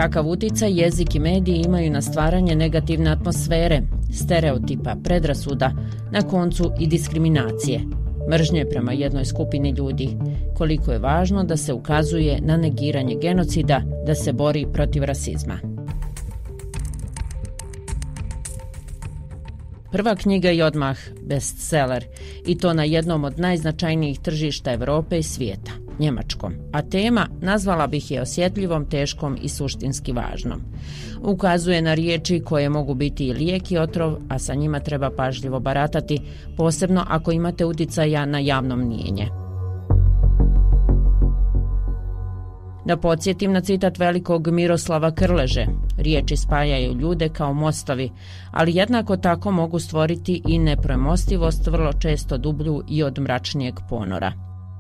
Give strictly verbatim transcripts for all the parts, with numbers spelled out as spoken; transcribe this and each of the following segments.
kakav utjecaj jezik i mediji imaju na stvaranje negativne atmosfere, stereotipa, predrasuda, na koncu i diskriminacije, mržnje prema jednoj skupini ljudi, koliko je važno da se ukazuje na negiranje genocida, da se bori protiv rasizma. Prva knjiga je odmah bestseller, i to na jednom od najznačajnijih tržišta Europe i svijeta, njemačkom, a tema nazvala bih je osjetljivom, teškom i suštinski važnom. Ukazuje na riječi koje mogu biti i lijek i otrov, a sa njima treba pažljivo baratati, posebno ako imate utjecaja na javno mnijenje. Da podsjetim na citat velikog Miroslava Krleže, riječi spajaju ljude kao mostovi, ali jednako tako mogu stvoriti i nepremostivost, vrlo često dublju i od mračnijeg ponora.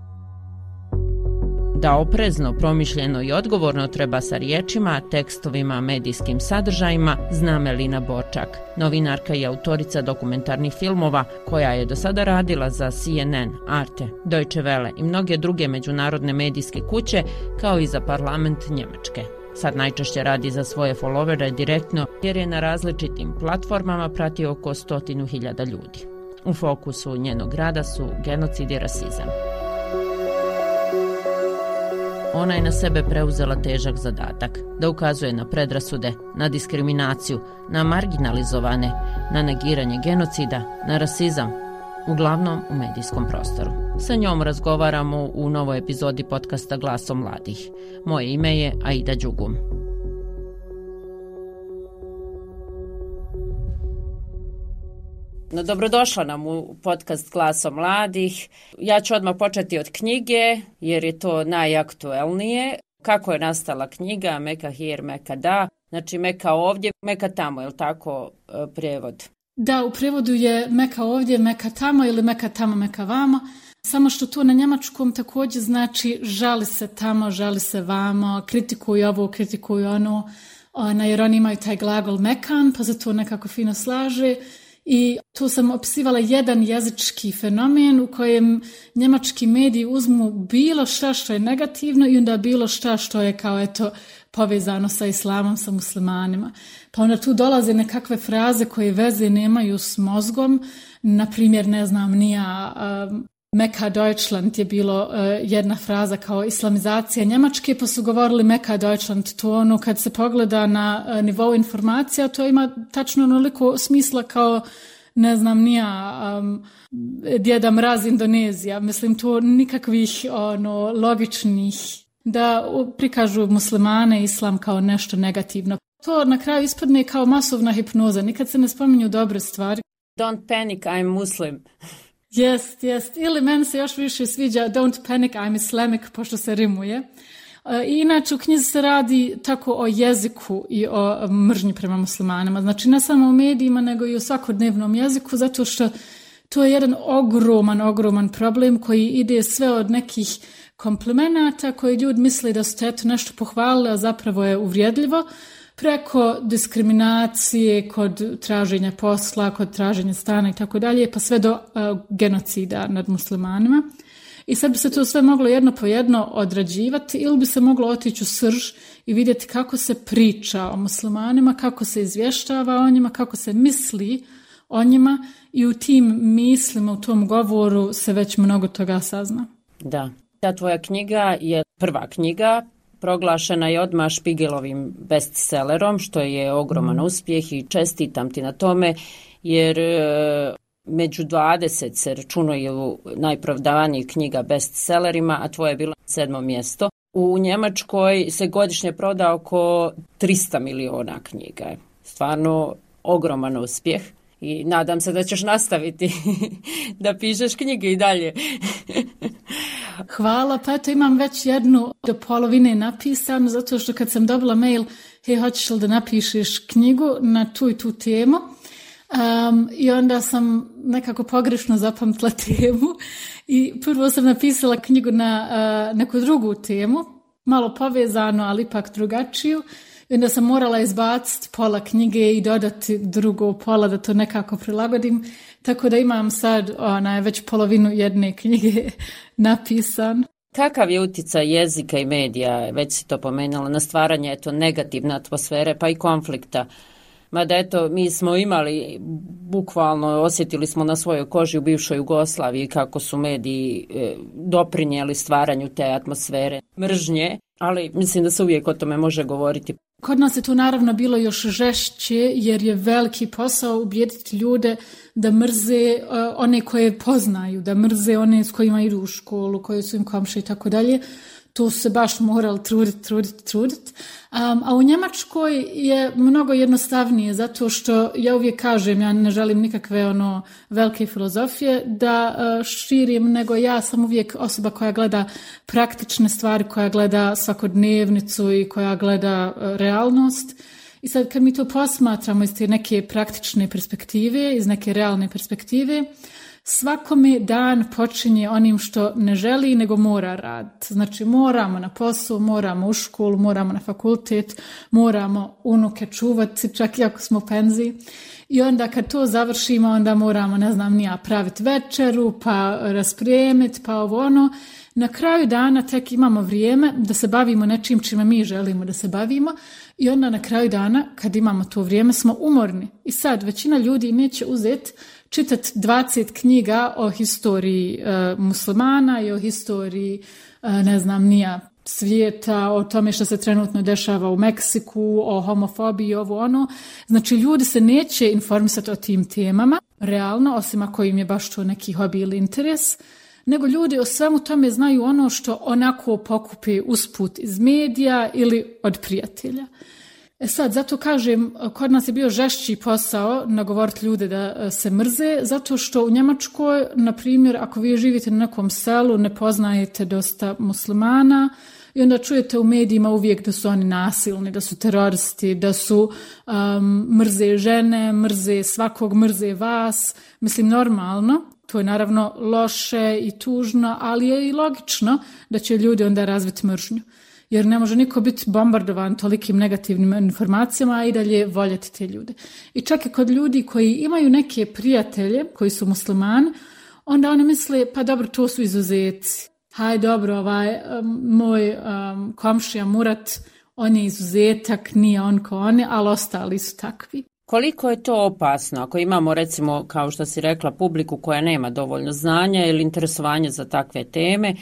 Da oprezno, promišljeno i odgovorno treba sa riječima, tekstovima, medijskim sadržajima, zna Melina Borčak, novinarka i autorica dokumentarnih filmova koja je do sada radila za C N N, Arte, Deutsche Welle i mnoge druge međunarodne medijske kuće, kao i za parlament Njemačke. Sad najčešće radi za svoje followere direktno jer je na različitim platformama prati oko stotinu hiljada ljudi. U fokusu njenog rada su genocid i rasizam. Ona je na sebe preuzela težak zadatak, da ukazuje na predrasude, na diskriminaciju, na marginalizovane, na negiranje genocida, na rasizam, uglavnom u medijskom prostoru. Sa njom razgovaramo u novoj epizodi podcasta Glasom mladih. Moje ime je Aida Đugum. No, dobrodošla nam u podcast Glasom mladih. Ja ću odmah početi od knjige, jer je to najaktuelnije. Kako je nastala knjiga Meka hier, Meka da? Znači Meka ovdje, Meka tamo, je li tako prijevod? Da, u prijevodu je Meka ovdje, Meka tamo ili Meka tamo, Meka vamo. Samo što to na njemačkom također znači žali se tamo, žali se vamo, kritikuju ovo, kritikuju ono, ona, jer oni imaju taj glagol mekan, pa se to nekako fino slaže. I tu sam opisivala jedan jezički fenomen u kojem njemački mediji uzmu bilo šta što je negativno i onda bilo šta što je kao eto povezano sa islamom, sa muslimanima. Pa onda tu dolaze nekakve fraze koje veze nemaju s mozgom, na primjer ne znam nija um, Meka Deutschland je bilo uh, jedna fraza kao islamizacija Njemačke, pa su govorili Meka Deutschland, to ono kad se pogleda na uh, nivou informacija, to ima tačno onoliko smisla kao ne znam nija um, Djeda Mraz Indonezija, mislim to nikakvih ono logičnih da prikažu muslimane i islam kao nešto negativno. To na kraju ispadne kao masovna hipnoza, nikad se ne spominju dobre stvari. Don't panic, I'm Muslim. Jest, jest. Ili meni se još više sviđa Don't panic, I'm Islamic, pošto se rimuje. I inače u knjizi se radi tako o jeziku i o mržnji prema muslimanima. Znači ne samo u medijima, nego i u svakodnevnom jeziku, zato što to je jedan ogroman, ogroman problem koji ide sve od nekih komplimenata koji ljudi misle da su te eto nešto pohvalili, a zapravo je uvrijedljivo, preko diskriminacije kod traženja posla, kod traženja stana i tako dalje, pa sve do uh, genocida nad muslimanima. I sad bi se to sve moglo jedno po jedno odrađivati ili bi se moglo otići u srž i vidjeti kako se priča o muslimanima, kako se izvještava o njima, kako se misli o njima i u tim mislima, u tom govoru se već mnogo toga sazna. Da, ta tvoja knjiga je prva knjiga, proglašena je odmah Špigelovim bestsellerom, što je ogroman mm. uspjeh i čestitam ti na tome, jer e, među dvadeset se računuje u najprodavanijih knjiga bestsellerima, a tvoje je bilo sedmo mjesto. U Njemačkoj se godišnje proda oko tristo miliona knjiga. Stvarno ogroman uspjeh. I nadam se da ćeš nastaviti da pišeš knjige i dalje. Hvala, pa eto imam već jednu do polovine napisanu, zato što kad sam dobila mail, hej, hoćeš li da napišeš knjigu na tu i tu temu? Um, I onda sam nekako pogrešno zapamtila temu i prvo sam napisala knjigu na uh, neku drugu temu, malo povezano, ali ipak drugačiju. I onda sam morala izbaciti pola knjige i dodati drugo pola da to nekako prilagodim. Tako da imam sad onaj, već polovinu jedne knjige napisan. Kakav je utjecaj jezika i medija, već si to pomenula, na stvaranje eto, negativne atmosfere pa i konflikta? Mada eto, mi smo imali, bukvalno osjetili smo na svojoj koži u bivšoj Jugoslaviji kako su mediji e, doprinijeli stvaranju te atmosfere mržnje, ali mislim da se uvijek o tome može govoriti. Kod nas je to naravno bilo još žešće jer je veliki posao ubijediti ljude da mrze uh, one koje poznaju, da mrze one s kojima idu u školu, koje su im komšije i tako dalje. Tu se baš morali truditi, truditi, truditi. Um, a u Njemačkoj je mnogo jednostavnije zato što ja uvijek kažem, ja ne želim nikakve ono velike filozofije da uh, širim, nego ja sam uvijek osoba koja gleda praktične stvari, koja gleda svakodnevnicu i koja gleda uh, realnost. I sad kad mi to posmatramo iz te neke praktične perspektive, iz neke realne perspektive, svakome dan počinje onim što ne želi, nego mora raditi. Znači moramo na posao, moramo u školu, moramo na fakultet, moramo unuke čuvati, čak i ako smo u penziji. I onda kad to završimo, onda moramo, ne znam, nija praviti večeru, pa raspremiti, pa ovo ono. Na kraju dana tek imamo vrijeme da se bavimo nečim čime mi želimo da se bavimo i onda na kraju dana, kad imamo to vrijeme, smo umorni. I sad, većina ljudi neće uzeti čitati dvadeset knjiga o historiji e, muslimana i o historiji, e, ne znam, nija svijeta, o tome što se trenutno dešava u Meksiku, o homofobiji, ovo ono. Znači, ljudi se neće informisati o tim temama, realno, osim ako im je baš to neki hobi ili interes, nego ljudi o svemu tome znaju ono što onako pokupi usput iz medija ili od prijatelja. E sad, zato kažem, kod nas je bio žešći posao nagovoriti ljude da se mrze, zato što u Njemačkoj, na primjer, ako vi živite na nekom selu, ne poznajete dosta muslimana i onda čujete u medijima uvijek da su oni nasilni, da su teroristi, da su um, mrze žene, mrze svakog, mrze vas. Mislim, normalno. To je naravno loše i tužno, ali je i logično da će ljudi onda razviti mržnju. Jer ne može niko biti bombardovan tolikim negativnim informacijama, a i dalje voljeti te ljude. I čak i kod ljudi koji imaju neke prijatelje, koji su muslimani, onda oni misle, pa dobro, to su izuzeci. Haj, dobro, ovaj um, moj um, komšija Murat, on je izuzetak, nije on ko oni, ali ostali su takvi. Koliko je to opasno ako imamo, recimo, kao što si rekla, publiku koja nema dovoljno znanja ili interesovanja za takve teme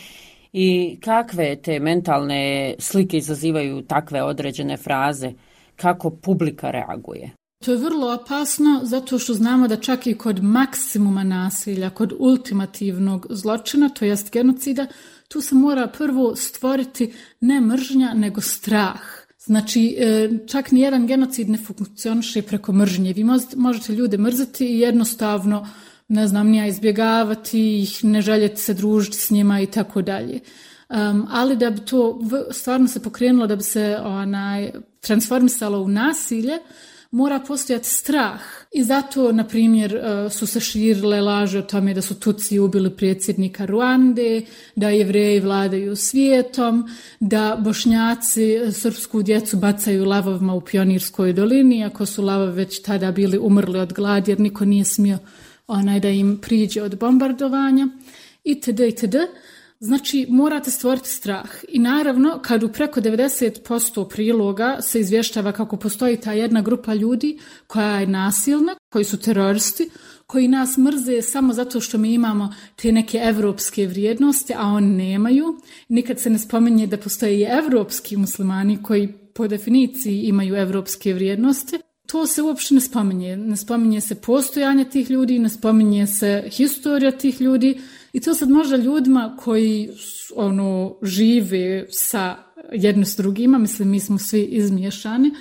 i kakve te mentalne slike izazivaju takve određene fraze, kako publika reaguje? To je vrlo opasno zato što znamo da čak i kod maksimuma nasilja, kod ultimativnog zločina, to jest genocida, tu se mora prvo stvoriti ne mržnja, nego strah. Znači, čak nijedan genocid ne funkcioniše preko mržnje. Vi možete ljude mrziti i jednostavno, ne znam, nija izbjegavati ih, ne željeti se družiti s njima i tako dalje. Um, ali da bi to stvarno se pokrenulo, da bi se onaj, transformisalo u nasilje, mora postojati strah. I zato, na primjer, su se širile laže o tome da su Tutsi ubili predsjednika Ruande, da Jevreji vladaju svijetom, da Bošnjaci srpsku djecu bacaju lavovima u Pionirskoj dolini, ako su lavovi već tada bili umrli od gladi, jer niko nije smio onaj da im priđe od bombardovanja, itd. itd. Znači, morate stvoriti strah. I naravno, kad u preko devedeset posto priloga se izvještava kako postoji ta jedna grupa ljudi koja je nasilna, koji su teroristi, koji nas mrze samo zato što mi imamo te neke evropske vrijednosti, a oni nemaju. Nikad se ne spominje da postoje i evropski muslimani koji po definiciji imaju evropske vrijednosti. To se uopšte ne spominje. Ne spominje se postojanje tih ljudi, ne spominje se historija tih ljudi. I to sad možda ljudima koji ono, žive sa jedno s drugima, mislim mi smo svi izmiješani,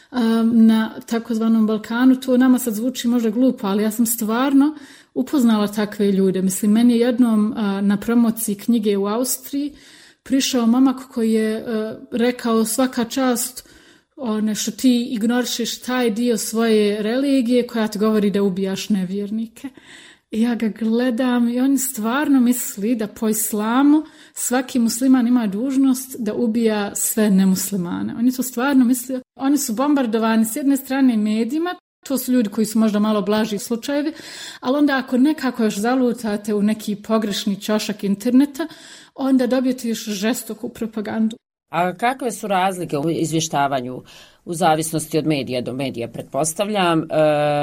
um, na takozvanom Balkanu, to nama sad zvuči možda glupo, ali ja sam stvarno upoznala takve ljude. Mislim, meni je jednom uh, na promociji knjige u Austriji prišao momak koji je uh, rekao svaka čast one što ti ignorišeš taj dio svoje religije koja ti govori da ubijaš nevjernike. I ja ga gledam i on stvarno misli da po islamu svaki musliman ima dužnost da ubija sve nemuslimane. Oni su stvarno mislili, oni su bombardovani s jedne strane medijima, to su ljudi koji su možda malo blaži slučajevi, ali onda ako nekako još zalutate u neki pogrešni ćošak interneta, onda dobijete još žestoku propagandu. A kakve su razlike u izvještavanju u zavisnosti od medija do medija, pretpostavljam? E,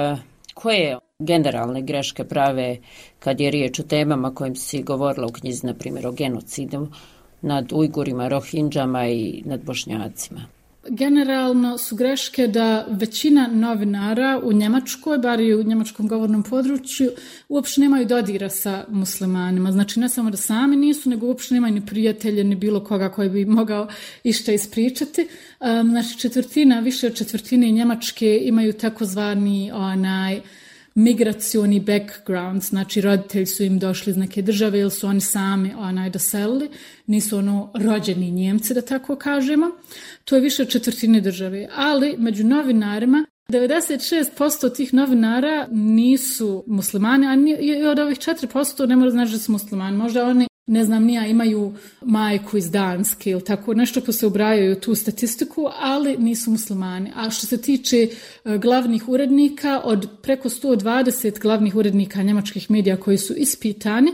koje generalne greške prave kad je riječ o temama kojim si govorila u knjizi, na primjer o genocidu nad Ujgurima, Rohingama i nad Bošnjacima? Generalno su greške da većina novinara u Njemačkoj, bar i u njemačkom govornom području, uopšte nemaju dodira sa muslimanima. Znači ne samo da sami nisu, nego uopšte nemaju ni prijatelje, ni bilo koga koji bi mogao išta ispričati. Um, znači četvrtina, više od četvrtine Njemačke imaju takozvani onaj migracioni background, znači roditelji su im došli iz neke države ili su oni sami onaj doselili, nisu ono rođeni Njemci, da tako kažemo. To je više od četvrtine države, ali među novinarima devedeset šest posto tih novinara nisu muslimani, a i od ovih četiri posto ne mora znači da su muslimani. Možda oni, ne znam nija, imaju majku iz Danske ili tako nešto pa se ubrajaju tu statistiku, ali nisu muslimani. A što se tiče uh, glavnih urednika, od preko sto dvadeset glavnih urednika njemačkih medija koji su ispitani,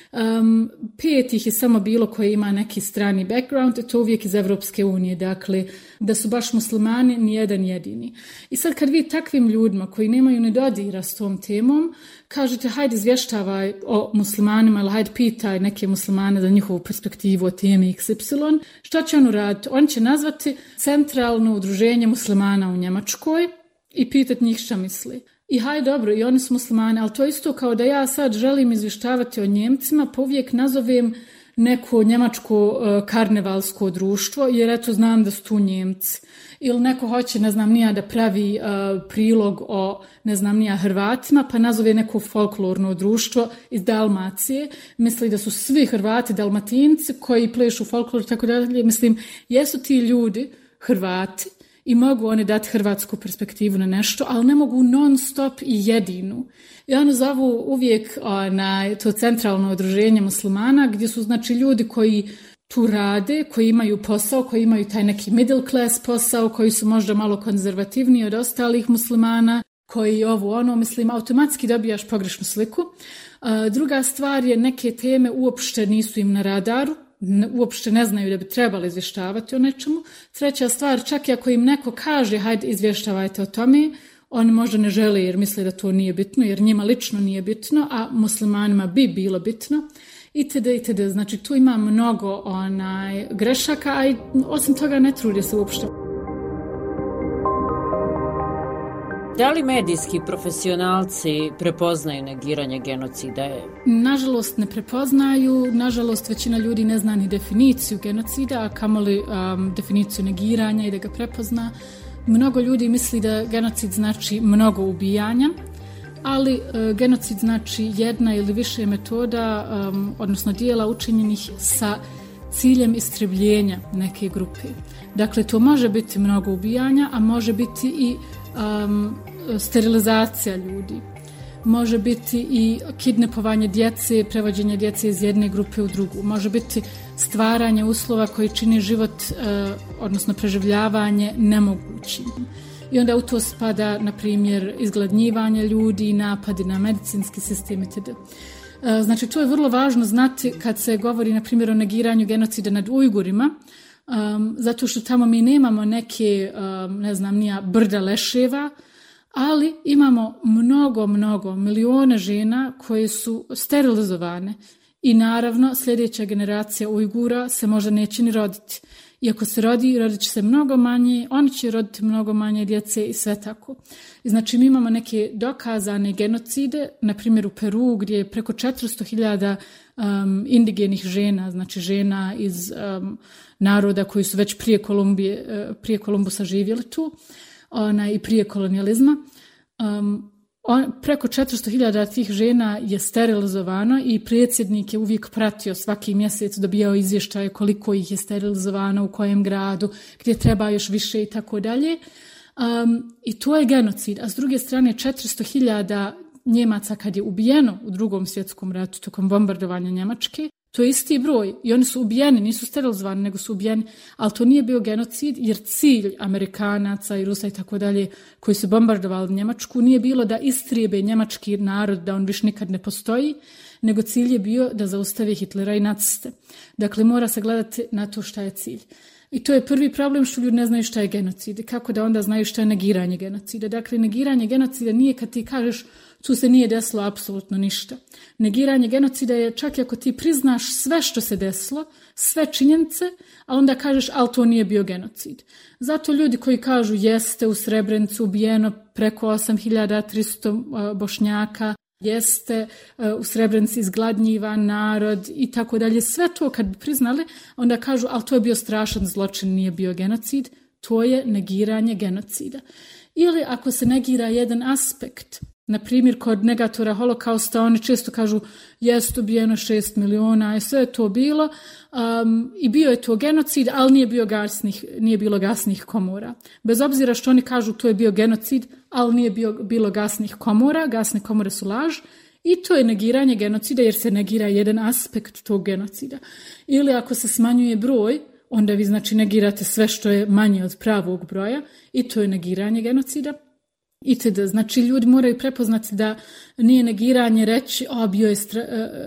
Um, pet ih je samo bilo koji ima neki strani background i to uvijek iz Evropske unije, dakle da su baš muslimani nijedan jedini. I sad kad vi takvim ljudima koji nemaju ni dodira s tom temom kažete hajde izvještavaj o muslimanima ili hajde pitaj neke muslimane za njihovu perspektivu o temi iks ipsilon, što će on uraditi? On će nazvati Centralno udruženje muslimana u Njemačkoj i pitati njih šta misli. I haj dobro, i oni su muslimani, ali to je isto kao da ja sad želim izvještavati o Njemcima, pa uvijek nazovem neko njemačko uh, karnevalsko društvo, jer eto znam da su tu Njemci. Ili neko hoće, ne znam nija, da pravi uh, prilog o, ne znam nija, Hrvatima, pa nazove neko folklorno društvo iz Dalmacije. Misli da su svi Hrvati Dalmatinci koji plešu folklor i tako dalje. Mislim, jesu ti ljudi Hrvati, i mogu oni dati hrvatsku perspektivu na nešto, ali ne mogu non stop i jedinu. I oni zovu uvijek na to Centralno udruženje muslimana, gdje su znači ljudi koji tu rade, koji imaju posao, koji imaju taj neki middle class posao, koji su možda malo konzervativniji od ostalih muslimana, koji ovo ono, mislim, automatski dobijaš pogrešnu sliku. Druga stvar je, neke teme uopšte nisu im na radaru, uopšte ne znaju da bi trebali izvještavati o nečemu. Treća stvar, čak i ako im neko kaže hajde izvještavajte o tome, oni možda ne žele jer misle da to nije bitno, jer njima lično nije bitno, a muslimanima bi bilo bitno. Itd. itd. Znači tu ima mnogo onaj grešaka, a i osim toga ne trudi se uopšte. Da li medijski profesionalci prepoznaju negiranje genocida? Nažalost ne prepoznaju, nažalost većina ljudi ne zna ni definiciju genocida, a kamoli um, definiciju negiranja i da ga prepozna. Mnogo ljudi misli da genocid znači mnogo ubijanja, ali uh, genocid znači jedna ili više metoda, um, odnosno dijela učinjenih sa ciljem istrebljenja neke grupe. Dakle, to može biti mnogo ubijanja, a može biti i um, sterilizacija ljudi. Može biti i kidnapovanje djece, prevođenje djece iz jedne grupe u drugu. Može biti stvaranje uslova koji čini život, uh, odnosno preživljavanje, nemogućim. I onda u to spada, na primjer, izgladnjivanje ljudi, napadi na medicinski sistem itd. Znači, to je vrlo važno znati kad se govori, na primjer, o negiranju genocida nad Ujgurima, um, zato što tamo mi nemamo neke, um, ne znam, nija brda leševa, ali imamo mnogo, mnogo, milione žena koje su sterilizovane i naravno sljedeća generacija Ujgura se možda neće ni roditi. Iako se rodi, rodit će se mnogo manje, oni će roditi mnogo manje djece i sve tako. I znači mi imamo neke dokazane genocide, na primjer u Peru gdje je preko četiristo hiljada um, indigenih žena, znači žena iz um, naroda koji su već prije Kolumbije, uh, prije Kolumbusa živjeli tu, ona, i prije kolonijalizma. Um, On, preko četiristo hiljada tih žena je sterilizovano i predsjednik je uvijek pratio svaki mjesec, dobijao izvještaje koliko ih je sterilizovano, u kojem gradu, gdje treba još više i tako dalje. Um, I to je genocid. A s druge strane četiristo hiljada Njemaca kad je ubijeno u Drugom svjetskom ratu tokom bombardovanja Njemačke, to je isti broj i oni su ubijeni, nisu sterilizovani, nego su ubijeni, ali to nije bio genocid jer cilj Amerikanaca i Rusa i tako dalje koji su bombardovali Njemačku nije bilo da istrijebe njemački narod, da on više nikad ne postoji, nego cilj je bio da zaustave Hitlera i naciste. Dakle, mora se gledati na to šta je cilj. I to je prvi problem što ljudi ne znaju šta je genocid. Kako da onda znaju šta je negiranje genocida. Dakle, negiranje genocida nije kad ti kažeš tu se nije desilo apsolutno ništa. Negiranje genocida je čak i ako ti priznaš sve što se desilo, sve činjenice, a onda kažeš ali to nije bio genocid. Zato ljudi koji kažu jeste u Srebrenicu ubijeno preko osam hiljada tristo Bošnjaka, jeste u Srebrenici izgladnjivan narod i tako dalje. Sve to kad bi priznali, onda kažu ali to je bio strašan zločin, nije bio genocid. To je negiranje genocida. Ili ako se negira jedan aspekt, na primjer kod negatora holokausta, oni često kažu jest ubijeno šest miliona i sve je to bilo um, i bio je to genocid, ali nije, bio gasnih, nije bilo gasnih komora. Bez obzira što oni kažu to je bio genocid, ali nije bio, bilo gasnih komora, gasne komore su laž i to je negiranje genocida jer se negira jedan aspekt tog genocida. Ili ako se smanjuje broj, onda vi znači negirate sve što je manje od pravog broja i to je negiranje genocida. Itd. Znači ljudi moraju prepoznati da nije negiranje reći o, bio je stra...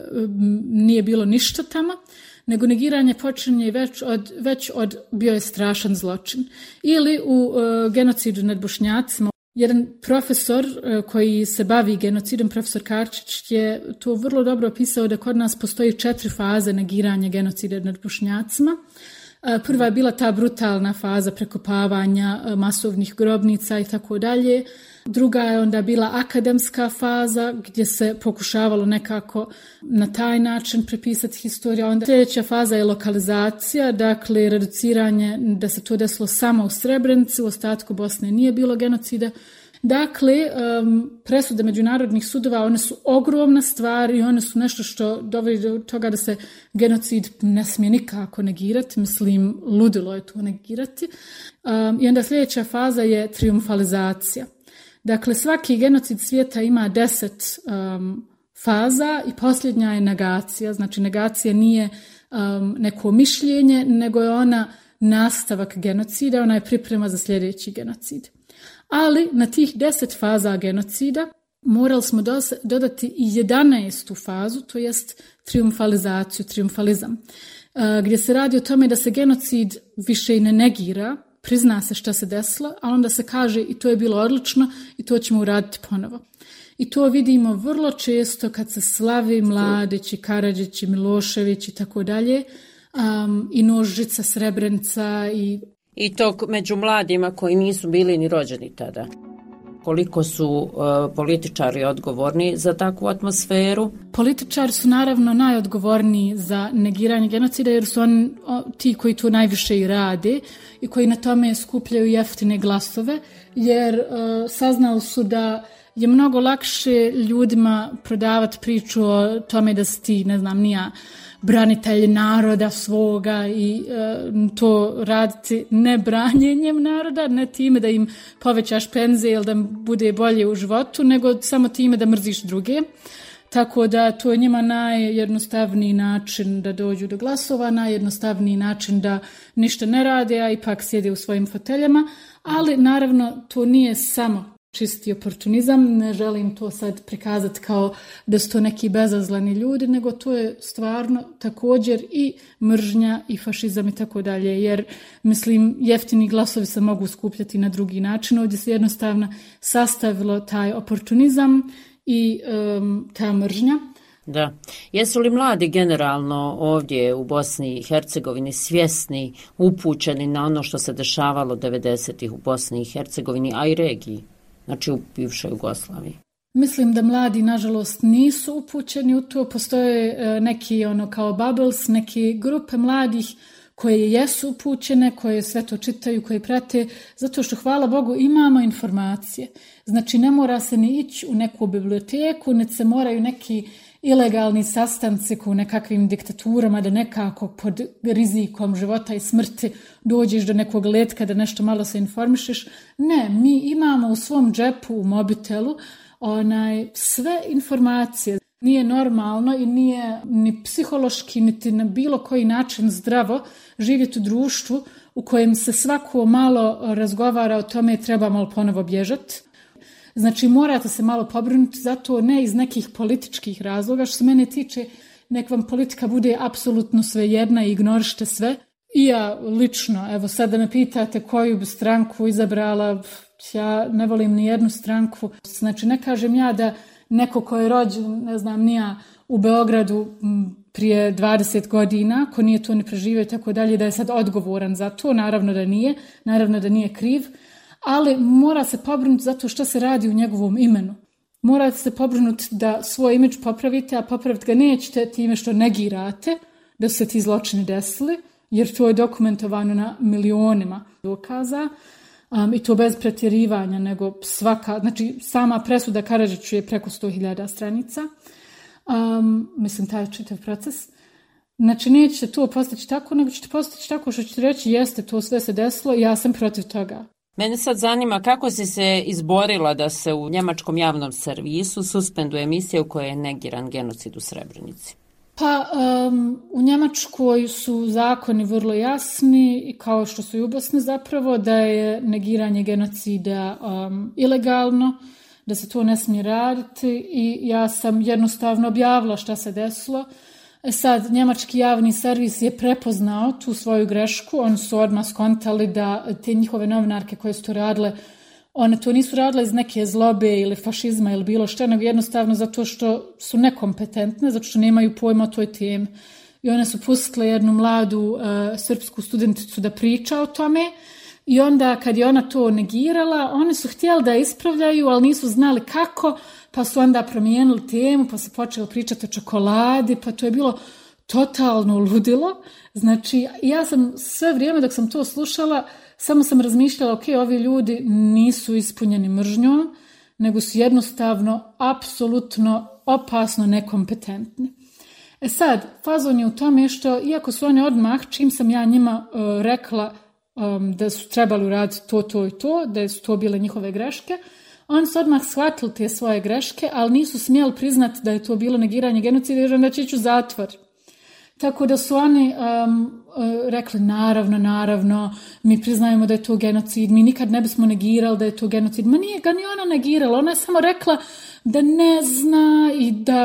nije bilo ništa tamo, nego negiranje počinje već od, već od bio je strašan zločin. Ili u uh, genocidu nad Bošnjacima, jedan profesor uh, koji se bavi genocidom, profesor Karčić, je to vrlo dobro opisao da kod nas postoji četiri faze negiranja genocida nad Bošnjacima. Prva je bila ta brutalna faza prekopavanja masovnih grobnica i tako dalje. Druga je onda bila akademska faza gdje se pokušavalo nekako na taj način prepisati historiju. Onda sljedeća faza je lokalizacija, dakle reduciranje da se to desilo samo u Srebrenici, u ostatku Bosne nije bilo genocida. Dakle, um, presude međunarodnih sudova, one su ogromna stvar i one su nešto što dovodi do toga da se genocid ne smije nikako negirati, mislim, ludilo je to negirati. Um, I onda sljedeća faza je trijumfalizacija. Dakle, svaki genocid svijeta ima deset um, faza i posljednja je negacija. Znači, negacija nije um, neko mišljenje, nego je ona nastavak genocida, ona je priprema za sljedeći genocid. Ali na tih deset faza genocida morali smo dodati i jedanaestu fazu, to jest trijumfalizaciju, trijumfalizam, gdje se radi o tome da se genocid više i ne negira, prizna se šta se desilo, a onda se kaže i to je bilo odlično i to ćemo uraditi ponovo. I to vidimo vrlo često kad se slavi Mladić i Karadžić i Milošević i tako dalje, um, i Nožžica, Srebrenica i... I to među mladima koji nisu bili ni rođeni tada. Koliko su uh, političari odgovorni za takvu atmosferu? Političari su naravno najodgovorniji za negiranje genocida jer su oni o, ti koji to najviše i rade i koji na tome skupljaju jeftine glasove jer uh, saznali su da je mnogo lakše ljudima prodavati priču o tome da si ti, ne znam, nija branitelj naroda svoga i e, to raditi ne branjenjem naroda, ne time da im povećaš penzije ili da bude bolje u životu, nego samo time da mrziš druge. Tako da to je njima najjednostavniji način da dođu do glasova, najjednostavniji način da ništa ne rade, a ipak sjede u svojim foteljama, ali naravno to nije samo čisti oportunizam, ne želim to sad prikazati kao da su to neki bezazleni ljudi, nego to je stvarno također i mržnja i fašizam i tako dalje, jer mislim jeftini glasovi se mogu skupljati na drugi način, ovdje se jednostavno sastavilo taj oportunizam i um, ta mržnja. Da. Jesu li mladi generalno ovdje u Bosni i Hercegovini svjesni, upućeni na ono što se dešavalo devedesetih u Bosni i Hercegovini, a i regiji? Znači u bivšoj Jugoslaviji. Mislim da mladi, nažalost, nisu upućeni u to. Postoje neki ono kao bubbles, neke grupe mladih koje jesu upućene, koje sve to čitaju, koje prate, zato što, hvala Bogu, imamo informacije. Znači, ne mora se ni ići u neku biblioteku, ne se moraju neki ilegalni sastanci u nekakvim diktaturama da nekako pod rizikom života i smrti dođeš do nekog letka da nešto malo se informišeš. Ne, mi imamo u svom džepu, u mobitelu, onaj, sve informacije. Nije normalno i nije ni psihološki, niti na bilo koji način zdravo živjeti u društvu u kojem se svako malo razgovara o tome trebamo li ponovo bježati. Znači morate se malo pobrinuti za to, ne iz nekih političkih razloga. Što se mene tiče, nek vam politika bude apsolutno svejedna i ignorište sve. I ja lično, evo sad da me pitate koju bi stranku izabrala, ja ne volim ni jednu stranku. Znači ne kažem ja da neko ko je rođen, ne znam, nija u Beogradu prije dvadeset godina, ko nije to ni preživio i tako dalje, da je sad odgovoran za to. Naravno da nije, naravno da nije kriv, ali mora se pobrinuti zato što se radi u njegovom imenu. Morate se pobrinuti da svoj imidž popravite, a popraviti ga nećete time što negirate da su se ti zločini desili, jer to je dokumentovano na milionima dokaza. Um, I to bez pretjerivanja, nego svaka, znači sama presuda Karadžiću je preko sto hiljada stranica. Um, mislim, taj čitav proces. Znači, nećete to postići tako, nego ćete postići tako što ćete reći, jeste, to sve se desilo i ja sam protiv toga. Mene sad zanima kako si se izborila da se u njemačkom javnom servisu suspenduje emisija u kojoj je negiran genocid u Srebrenici. Pa um, u Njemačkoj su zakoni vrlo jasni i kao što su i u Bosni zapravo da je negiranje genocida um, ilegalno, da se to ne smije raditi i ja sam jednostavno objavila šta se desilo. E sad, njemački javni servis je prepoznao tu svoju grešku, oni su odmah skontali da te njihove novinarke koje su to radile, one to nisu radile iz neke zlobe ili fašizma ili bilo što, nego jednostavno zato što su nekompetentne, zato što nemaju pojma o toj temi. I one su pustile jednu mladu uh, srpsku studenticu da priča o tome i onda kad je ona to negirala, oni su htjeli da ispravljaju, ali nisu znali kako, pa su onda promijenili temu, pa su počeli pričati o čokoladi, pa to je bilo totalno ludilo. Znači, ja sam sve vrijeme dok sam to slušala, samo sam razmišljala, ok, ovi ljudi nisu ispunjeni mržnjom, nego su jednostavno, apsolutno, opasno nekompetentni. E sad, fazon je u tome što, iako su oni odmah, čim sam ja njima uh, rekla um, da su trebali uraditi to, to i to, da su to bile njihove greške, oni su odmah shvatili te svoje greške, ali nisu smjeli priznati da je to bilo negiranje genocida, jer onda će ići u zatvor. Tako da su oni um, rekli, naravno, naravno, mi priznajemo da je to genocid, mi nikad ne bismo negirali da je to genocid. Ma nije ga ni ona negirala, ona je samo rekla da ne zna i da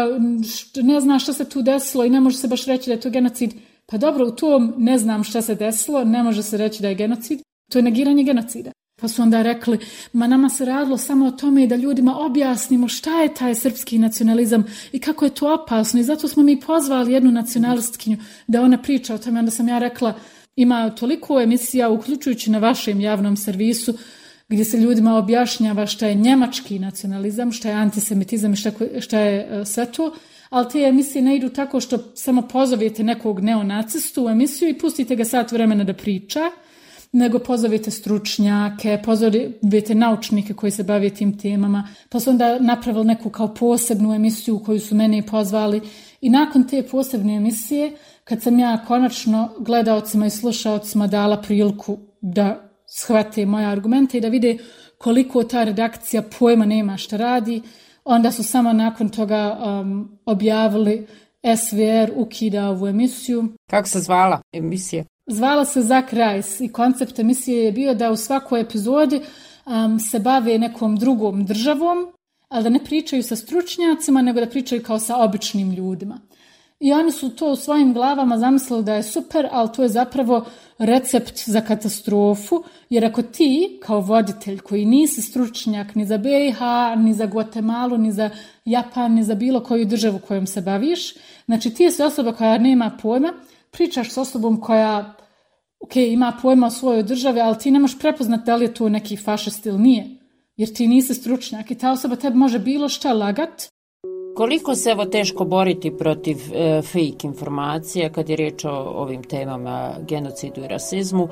ne zna šta se tu desilo i ne može se baš reći da je to genocid. Pa dobro, u tom ne znam šta se desilo, ne može se reći da je genocid, to je negiranje genocida. Pa su onda rekli, ma nama se radilo samo o tome da ljudima objasnimo šta je taj srpski nacionalizam i kako je to opasno i zato smo mi pozvali jednu nacionalistkinju da ona priča o tome. Onda sam ja rekla, ima toliko emisija, uključujući na vašem javnom servisu, gdje se ljudima objašnjava šta je njemački nacionalizam, šta je antisemitizam i šta, šta je sve to, ali te emisije ne idu tako što samo pozovete nekog neonacistu u emisiju i pustite ga sat vremena da priča, nego pozovete stručnjake, pozovete naučnike koji se bave tim temama, pa su onda napravili neku kao posebnu emisiju u koju su mene pozvali i nakon te posebne emisije, kad sam ja konačno gledaocima i slušaocima dala priliku da shvate moje argumente i da vide koliko ta redakcija pojma nema šta radi, onda su samo nakon toga um, objavili S V R ukida ovu emisiju. Kako se zvala emisija? Zvala se Zak Rajs i koncept emisije je bio da u svakoj epizodi um, se bave nekom drugom državom, ali da ne pričaju sa stručnjacima, nego da pričaju kao sa običnim ljudima. I oni su to u svojim glavama zamislili da je super, ali to je zapravo recept za katastrofu, jer ako ti, kao voditelj koji nisi stručnjak ni za B i H, ni za Guatemalu, ni za Japan, ni za bilo koju državu kojom se baviš, znači ti si osoba koja nema pojma, pričaš s osobom koja ok, ima pojma o svojoj državi, ali ti ne možeš prepoznati da li je to neki fašist ili nije, jer ti nisi stručnjak i ta osoba tebi može bilo šta lagat. Koliko se evo teško boriti protiv e, fake informacija kad je riječ o ovim temama genocidu i rasizmu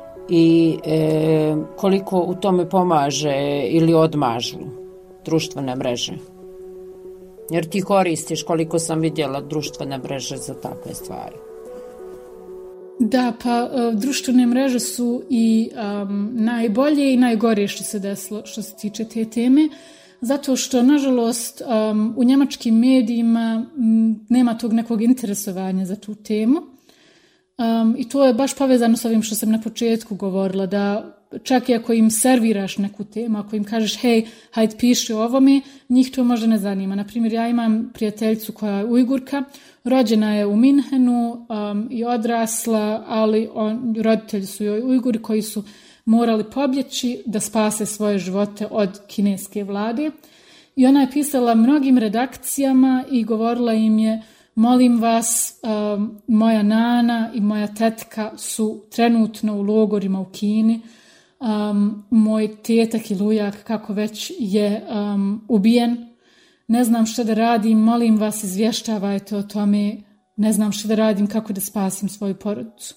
i e, koliko u tome pomaže ili odmažu društvene mreže? Jer ti koristiš, koliko sam vidjela, društvene mreže za takve stvari. Da, pa društvene mreže su i um, najbolje i najgore što se desilo što se tiče te teme, zato što, nažalost, um, u njemačkim medijima m, nema tog nekog interesovanja za tu temu. Um, I to je baš povezano s ovim što sam na početku govorila, da čak i ako im serviraš neku temu, ako im kažeš hej, hajde piši o ovome, njih to možda ne zanima. Naprimjer, ja imam prijateljicu koja je Ujgurka, rođena je u Minhenu um, i odrasla, ali on, roditelji su joj Ujguri koji su morali pobjeći da spase svoje živote od kineske vlade. I ona je pisala mnogim redakcijama i govorila im je: molim vas, um, moja nana i moja tetka su trenutno u logorima u Kini. Um, moj tetak ili ujak, kako već, je um, ubijen. Ne znam što da radim, molim vas, izvještavajte o tome. Ne znam što da radim, kako da spasim svoju porodicu.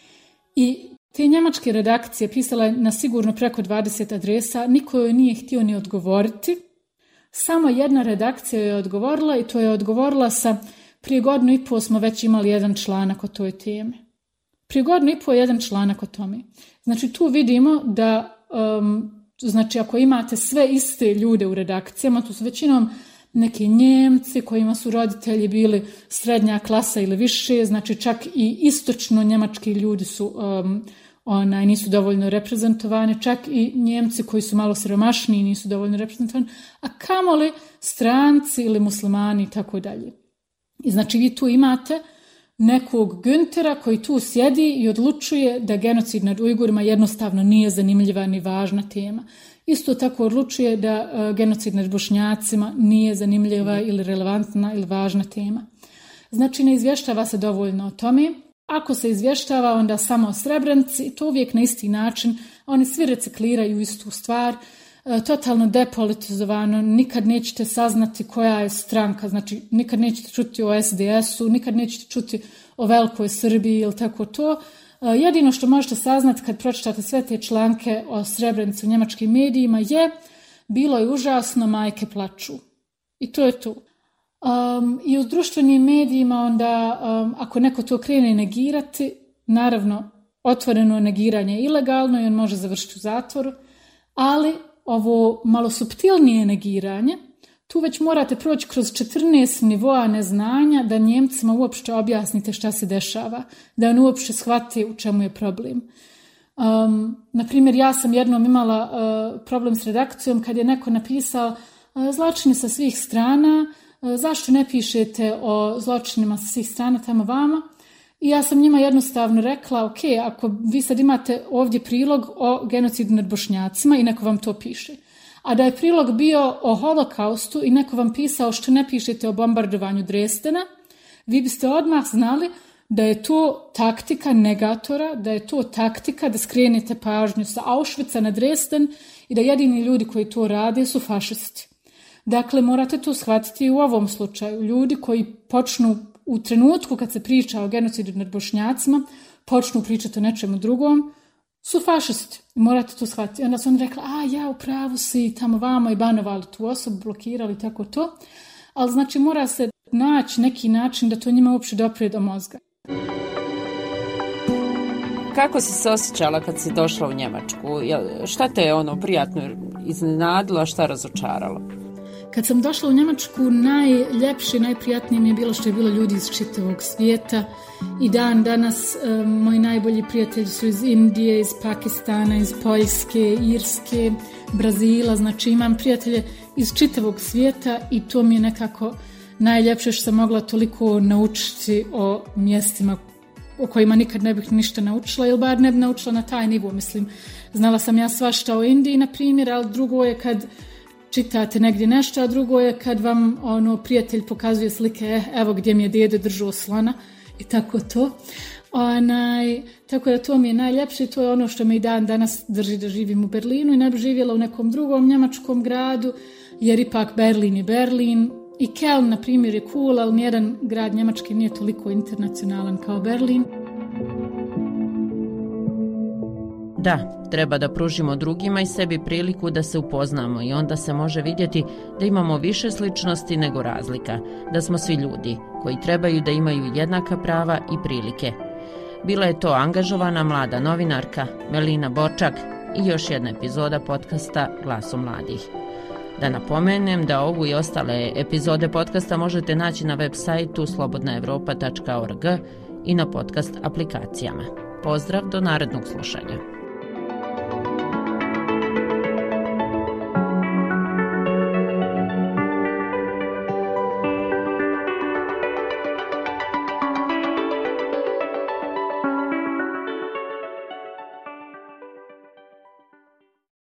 I te njemačke redakcije pisala je na sigurno preko dvadeset adresa, niko joj nije htio ni odgovoriti. Samo jedna redakcija je odgovorila i to je odgovorila sa: prije godinu i pol smo već imali jedan članak o toj temi. Prije godinu i pol jedan članak o tome. Znači tu vidimo da, um, znači ako imate sve iste ljude u redakcijama, tu su većinom neki Njemci kojima su roditelji bili srednja klasa ili više, znači čak i istočno njemački ljudi su um, onaj, nisu dovoljno reprezentovani, čak i Njemci koji su malo siromašniji nisu dovoljno reprezentovani, a kamoli stranci ili muslimani i tako dalje. I znači vi tu imate nekog Güntera koji tu sjedi i odlučuje da genocid nad Ujgurima jednostavno nije zanimljiva ni važna tema. Isto tako odlučuje da uh, genocid nad Bošnjacima nije zanimljiva ili relevantna ili važna tema. Znači ne izvještava se dovoljno o tome. Ako se izvještava, onda samo o Srebrenici, to uvijek na isti način. Oni svi recikliraju istu stvar. Totalno depolitizovano, nikad nećete saznati koja je stranka, znači nikad nećete čuti o es de es u, nikad nećete čuti o velikoj Srbiji ili tako to. Jedino što možete saznati kad pročitate sve te članke o Srebrenici u njemačkim medijima je: bilo je užasno, majke plaču. I to je to. Um, I u društvenim medijima onda, um, ako neko to krene negirati, naravno otvoreno negiranje je ilegalno i on može završiti u zatvoru, ali ovo malo suptilnije negiranje, tu već morate proći kroz četrnaest nivoa neznanja da Njemcima uopšte objasnite šta se dešava, da on uopšte shvati u čemu je problem. Um, naprimjer, ja sam jednom imala uh, problem s redakcijom kad je neko napisao uh, zločini sa svih strana, uh, zašto ne pišete o zločinima sa svih strana tamo vama? I ja sam njima jednostavno rekla: ok, ako vi sad imate ovdje prilog o genocidu nad Bošnjacima i neko vam to piše, a da je prilog bio o holokaustu i neko vam pisao što ne pišete o bombardovanju Dresdena, vi biste odmah znali da je to taktika negatora, da je to taktika da skrenete pažnju sa Auschwitza na Dresden i da jedini ljudi koji to rade su fašisti. Dakle, morate to shvatiti i u ovom slučaju. Ljudi koji počnu u trenutku kad se priča o genocidu nad Bošnjacima, počnu pričati o nečemu drugom, su fašisti. Morate to shvatiti. Onda su oni rekli: a ja, u pravu si, tamo vamo, i banovali tu osobu, blokirali, tako to. Ali znači mora se naći neki način da to njima uopće dopre do mozga. Kako si se osjećala kad si došla u Njemačku? Šta te je ono prijatno iznenadilo, a šta razočaralo? Kad sam došla u Njemačku, najljepše, najprijatnije mi je bilo što je bilo ljudi iz čitavog svijeta. I dan danas um, moji najbolji prijatelji su iz Indije, iz Pakistana, iz Poljske, Irske, Brazila. Znači imam prijatelje iz čitavog svijeta i to mi je nekako najljepše što sam mogla toliko naučiti o mjestima o kojima nikad ne bih ništa naučila, ili bar ne bi naučila na taj nivo. Mislim, znala sam ja svašta o Indiji, na primjer, ali drugo je kad čitate negdje nešto, a drugo je kad vam ono, prijatelj pokazuje slike, eh, evo gdje mi je dede držao slona i tako to. Onaj, tako da to mi je najljepše i to je ono što me i dan danas drži da živim u Berlinu i ne bi živjela u nekom drugom njemačkom gradu, jer ipak Berlin je Berlin. I Köln, na primjer, je cool, ali nijedan grad njemački nije toliko internacionalan kao Berlin. Da, treba da pružimo drugima i sebi priliku da se upoznamo i onda se može vidjeti da imamo više sličnosti nego razlika, da smo svi ljudi koji trebaju da imaju jednaka prava i prilike. Bila je to angažovana mlada novinarka Melina Borčak i još jedna epizoda podcasta Glasu mladih. Da napomenem da ovu i ostale epizode podcasta možete naći na web sajtu slobodna evropa tačka org i na podcast aplikacijama. Pozdrav do narednog slušanja.